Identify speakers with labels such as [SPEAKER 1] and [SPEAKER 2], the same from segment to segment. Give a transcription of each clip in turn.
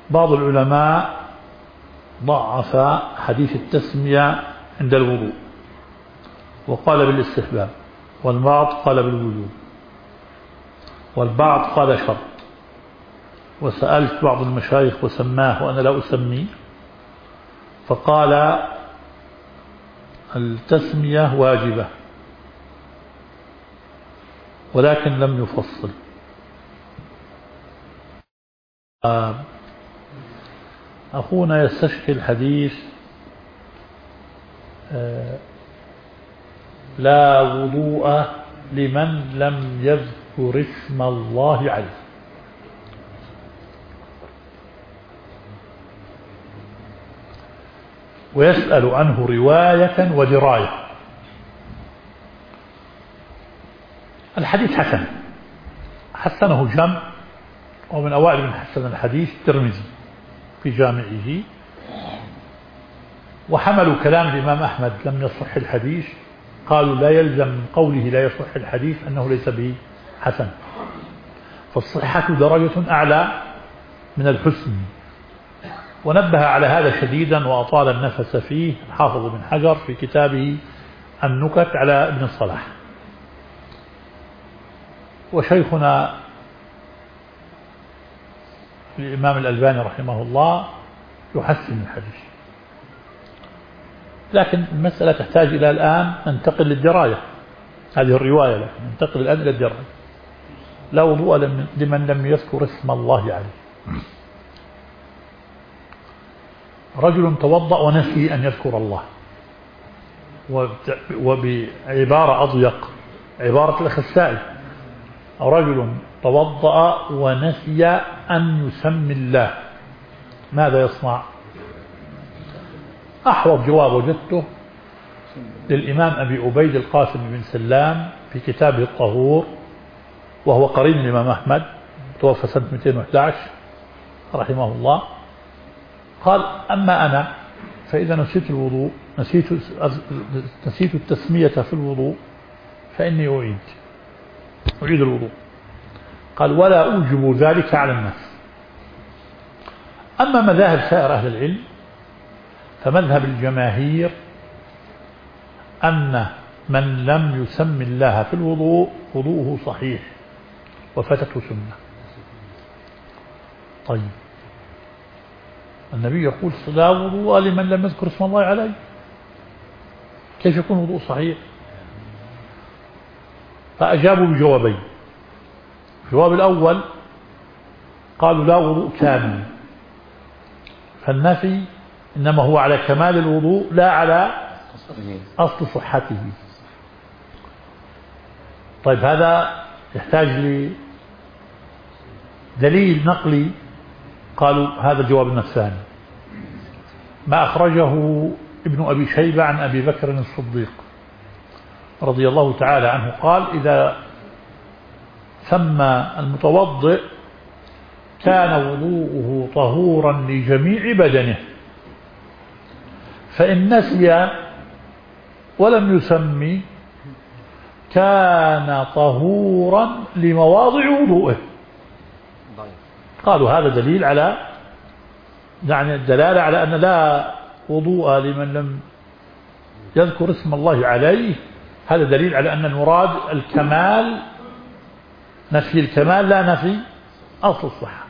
[SPEAKER 1] بعض العلماء ضعف حديث التسمية عند الوضوء وقال بالاستحباب، والبعض قال بالوجوب، والبعض قال شرط. وسألت بعض المشايخ وسماه وأنا لا أسميه، فقال التسمية واجبة ولكن لم يفصل. أخونا يستشكي الحديث لا وضوء لمن لم يذكر اسم الله عليه. ويسأل عنه رواية ودراية. الحديث حسن، حسنه جمع، ومن أوائل من حسن الحديث الترمذي في جامعه، وحملوا كلام الإمام أحمد لم يصح الحديث، قالوا لا يلزم من قوله لا يصح الحديث أنه ليس به حسن، فالصحة درجة أعلى من الحسن. ونبه على هذا شديدا وأطال النفس فيه الحافظ بن حجر في كتابه النكت على ابن الصلاح. وشيخنا الإمام الألباني رحمه الله يحسن الحديث، لكن المسألة تحتاج إلى الآن ننتقل للدراية. هذه الرواية، لكن ننتقل الآن إلى الدراية. لا وضوء لمن لم يذكر اسم الله عليه. رجل توضأ ونسي أن يذكر الله، وبعبارة أضيق عبارة الأخ، رجل توضأ ونسي أن يسمي الله، ماذا يصنع؟ أحوط جواب وجدته للإمام أبي عبيد القاسم بن سلام في كتابه الطهور، وهو قرين الإمام أحمد، توفى سنة 211 رحمه الله. قال: أما أنا فإذا نسيت الوضوء، نسيت التسمية في الوضوء، فإني أعيد الوضوء. قال: ولا أوجب ذلك على الناس. أما مذاهب سائر أهل العلم فمذهب الجماهير أن من لم يسمي الله في الوضوء وضوءه صحيح وفتته سنة. طيب، النبي يقول: لا وضوء لمن لم يذكر اسم الله عليه، كيف يكون وضوء صحيح؟ فأجابوا بجوابين. الجواب الأول قالوا: لا وضوء كامل، فالنفي إنما هو على كمال الوضوء لا على أصل صحته. طيب، هذا يحتاج لدليل نقلي. قالوا: هذا الجواب الثاني ما أخرجه ابن أبي شيبة عن أبي بكر الصديق رضي الله تعالى عنه، قال: إذا سمى المتوضئ كان وضوءه طهورا لجميع بدنه، فإن نسي ولم يسمي كان طهورا لمواضع وضوءه. قالوا هذا دليل على، يعني الدلالة على أن لا وضوء لمن لم يذكر اسم الله عليه. هذا دليل على أن المراد الكمال، نفي الكمال لا نفي أصل الصحة.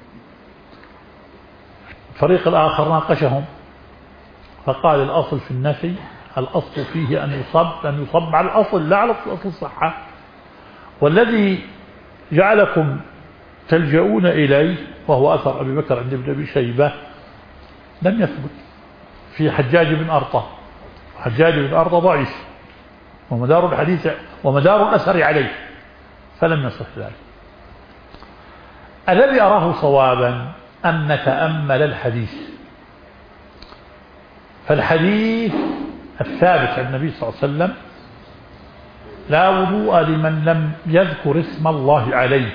[SPEAKER 1] الفريق الآخر ناقشهم فقال: الأصل في النفي، الأصل فيه أن يصب على الأصل لا على أصل الصحة، والذي جعلكم تلجؤون إليه وهو أثر أبي بكر عند ابن أبي شيبة لم يثبت في حجاج بن أرطى. حجاج بن أرطى ضعيف ومدار الحديث ومدار الأثر عليه، فلم يصح ذلك. الذي أراه صوابا أن نتأمل الحديث، فالحديث الثابت عن النبي صلى الله عليه وسلم: لا وضوء لمن لم يذكر اسم الله عليه،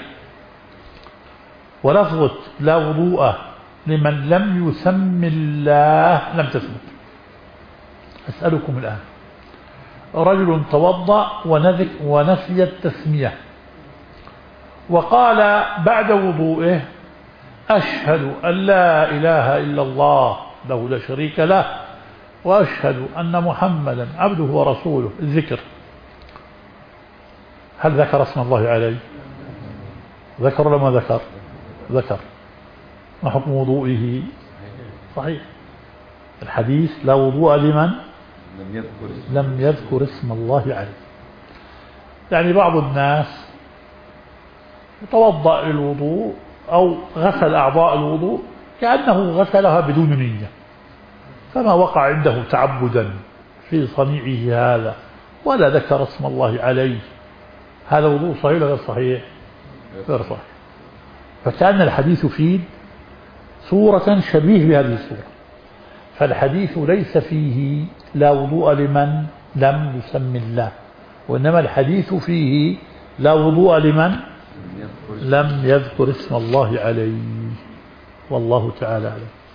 [SPEAKER 1] ولفظة لا وضوء لمن لم يسم الله لم تثبت. أسألكم الآن: رجل توضأ ونسي التسمية وقال بعد وضوئه: أشهد أن لا إله إلا الله له لا شريك له وأشهد أن محمدا عبده ورسوله. الذكر، هل ذكر اسم الله عليه؟ ذكر ولا ما ذكر؟ ذكر. ما حكم وضوئه؟ صحيح. الحديث لا وضوء لمن لم يذكر اسم الله عليه. يعني بعض الناس يتوضأ للوضوء أو غسل أعضاء الوضوء كأنه غسلها بدون نية، فما وقع عنده تعبدا في صنيعه هذا ولا ذكر اسم الله عليه، هذا وضوء صحيح ولا غير صحيح؟ غير صحيح. فكأن الحديث يفيد صورة شبيه بهذه الصورة، فالحديث ليس فيه لا وضوء لمن لم يسم الله، وإنما الحديث فيه لا وضوء لمن لم يذكر اسم الله عليه. والله تعالى أعلم.